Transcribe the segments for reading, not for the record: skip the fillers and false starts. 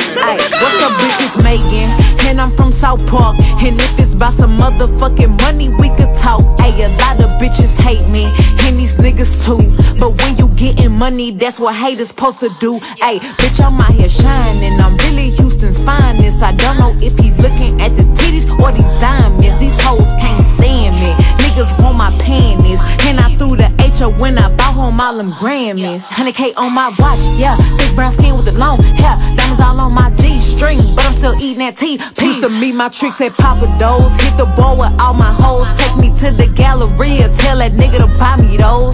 Ay, what's up, bitches, Megan? And I'm from South Park. And if it's about some motherfucking money, we could talk. Ay, a lot of bitches hate me, and these niggas too. But when you getting money, that's what haters supposed to do. Ay, bitch, I'm out here shining. I'm really Houston's finest. I don't know if he looking at the titties or these diamonds. These hoes can't stand me. Niggas want my panties. And I threw the H-O when I bought home all them Grammys. 100K on my watch, yeah. Big brown skin with the long hair. Diamonds all on my G-string, but I'm still eating that tea. Used to meet my tricks at Papa Do's. Hit the ball with all my hoes. Take me to the Galleria. Tell that nigga to buy me those.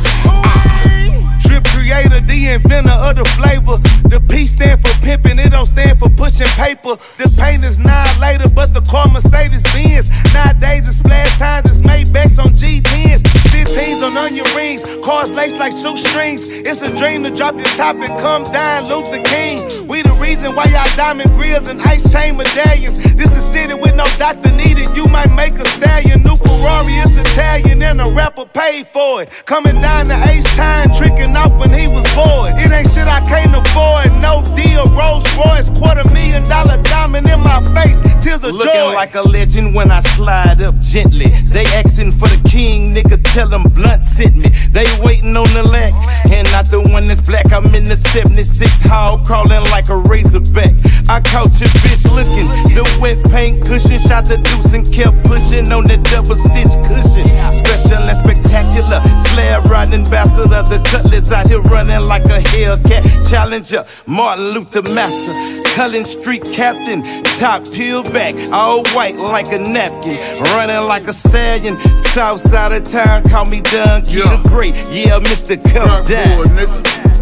Drip creator, the inventor of the flavor. The P stand for pimping, it don't stand for pushing paper. The paint is 9 later, but the car Mercedes Benz. Nowadays it's splash times, it's Maybachs on G10s. 15s on onion rings, cars laced like shoestrings. It's a dream to drop your top and come down, Luther King. We the reason why y'all diamond grills and ice chain medallions. This the city with no doctor needed, you might make a stallion. New Ferrari is Italian and a rapper paid for it. Coming down the H-Time, tricking off when he was bored. It ain't shit I can't afford, no deal, Rolls Royce. $250,000 diamond in my face, tears of joy. Looking like a legend when I slide up gently. They asking for the king, nigga, tell them Blunt sent me. They waiting on the lack, and not the one that's black. I'm in the 76 hall, crawling like a razorback. I caught your bitch looking, the wet paint cushion. Shot the deuce and kept pushing on the double stitch cushion. Special and spectacular, slab riding ambassador. The cutlass out here running like a Hellcat challenger. Martin Luther Master, Cullen Street Captain. Top peeled back, all white like a napkin. Running like a stallion, south side of town. Call me Donkey the Great, yeah, Mr. Come Down.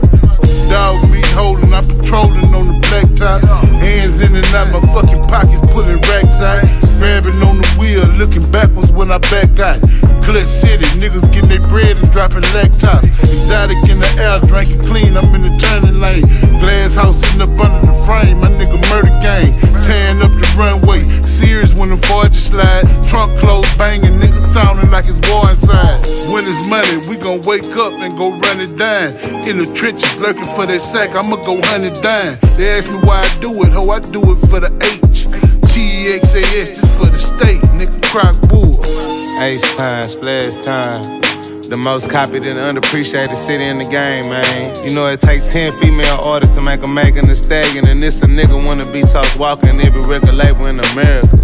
Dog meat holding, I'm patrolling on the black top. Hands in and out, my fucking pockets pulling racks out. Grabbing on the wheel, looking backwards when I back out. Clutch City, niggas getting their bread and dropping laptops. Exotic in the air, drinking clean, I'm in the turning lane. Glass house sitting up under the frame, my nigga murder gang. Tearing up the runway, serious when the forges slide. Trunk closed, banging, niggas sounding like it's war inside. When it's money, we gon' wake up and go run it down. In the trenches, lurking for that sack, I'ma go hunt it down. They ask me why I do it, ho, I do it for the H. TEXAS, just for the state, nigga, Crock Bull. Ace time, splash time. The most copied and underappreciated city in the game, man. You know it takes 10 female artists to make a Megan Thee Stallion. And this a nigga wanna be Sauce Walker in every record label in America.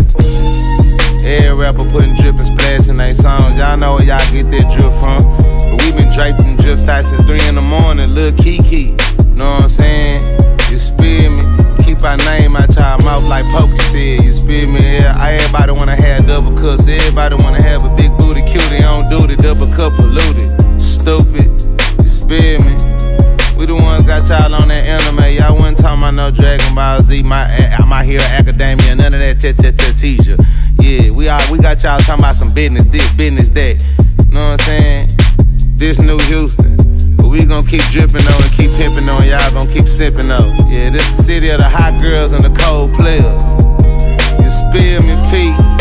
Every rapper putting drip and splash in their songs. Y'all know where y'all get that drip from. But we been draped in drip thoughts till 3 in the morning, Lil Kiki. Know what I'm saying? You spit me. Keep our name out y'all mouth like Pokey said. You spit me, yeah. Everybody wanna have double cups. Everybody wanna have a big booty cutie on duty. Double cup polluted. Stupid. You spit me. We the ones got y'all on that anime. Y'all wasn't talking about no Dragon Ball Z. My Hero Academia. None of that teacher. Yeah, we got y'all talking about some business this, business that. Know what I'm saying? This new Houston. We gon' keep drippin' on and keep pimpin' on, y'all gon' keep sippin' on. Yeah, this the city of the hot girls and the cold players. You spill me, Pete.